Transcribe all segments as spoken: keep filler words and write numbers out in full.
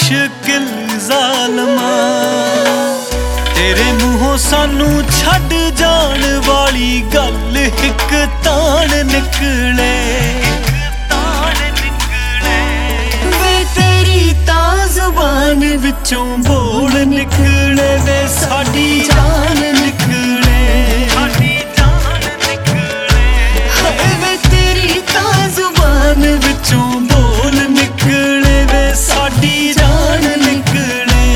मुश्किल ज़ालमा तेरे मूहों सानू छड्ड जाण वाली गल हिक ताण निकले वे तेरी तां ज़ुबान विचों बोल निकले वे साडी जान निकले वे तेरी तां ज़ुबान विचों बोल निकले वे साडी जान निकले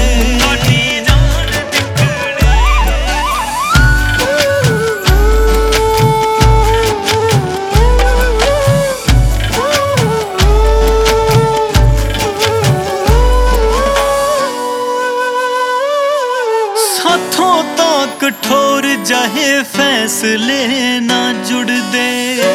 साथों तां कठोर जाहे फैसले ना जुड़दे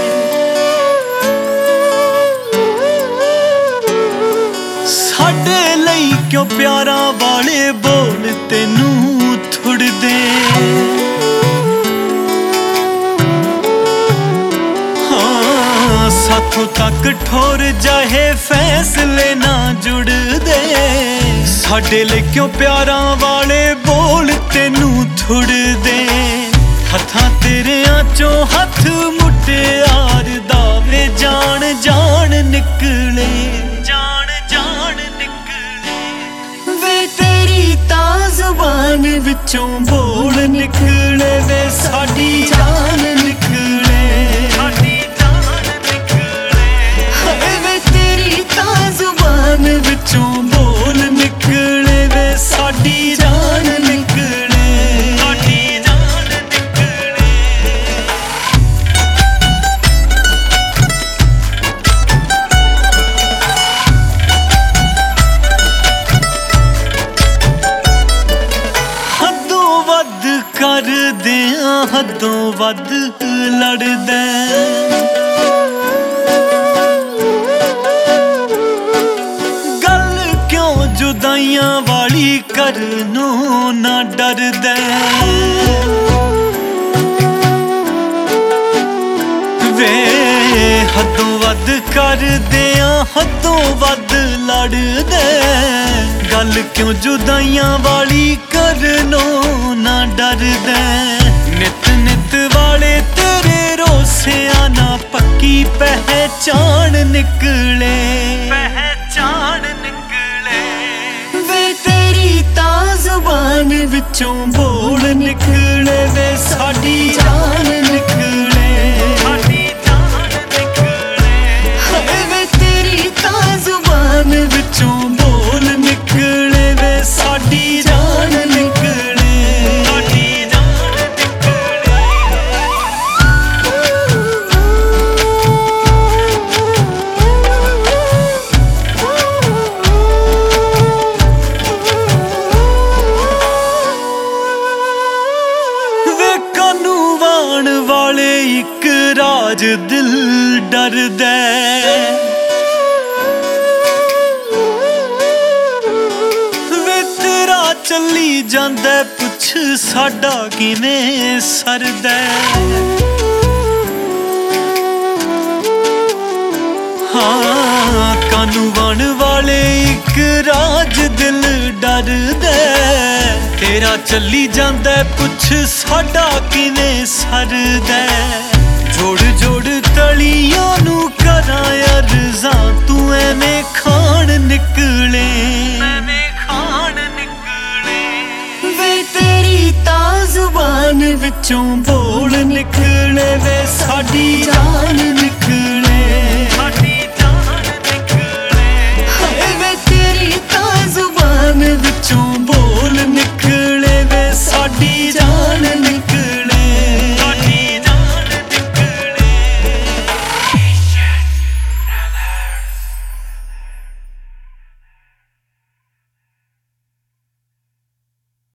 साडे लई क्यों प्यारा वाले बोल तेनू थुड़दे हाँ साथों तां कठोर जाहे फैसले ना जुड़दे साडे लई क्यों प्यारा वाले बोल तेनू थुड़दे हत्थां तेरियां चों हत्थ मुटियार दा वे जान जान निकले जान जान निकले वे तेरी तां ज़ुबान विचों बोल निकले वे साडी जान निकले साडी जान निकले वे तेरी तां ज़ुबान विचों बोल निकले वे साडी जान निकले साडी जान निकले हदों वध करदियां हदों वध लड़दा गल क्यों जुदाइयां वाली करनों ना डरदा वे हदों वध करदियां हदों वध लड़दा गल क्यों जुदाइयां वाली करनों ना डरदा नित नित वाले तेरे रोसिया ना पक्की पहचान निकले पहचान निकले वे तेरी तां ज़ुबान विचों बोल निकले वे साडी जान निकले साडी जान निकले वे तेरी तां ज़ुबान विचों बोल निकले वे साडी जान निकले साडी जान निकले वे कानू वाण वाले इक राज दिल डरदा वे तेरा चली जांदा पुछ साडा किवें सरदा हाँ कानू वाण वाले इक राज दिल डरदा तेरा चली जांदा पुछ साडा किवें सरदा जोड़ जोड़ तलियां नू करां अरज़ां तू एवें खान निकले एवें खान निकले वे तेरी तां ज़ुबान विचों बोल निकले वे साडी जान निकले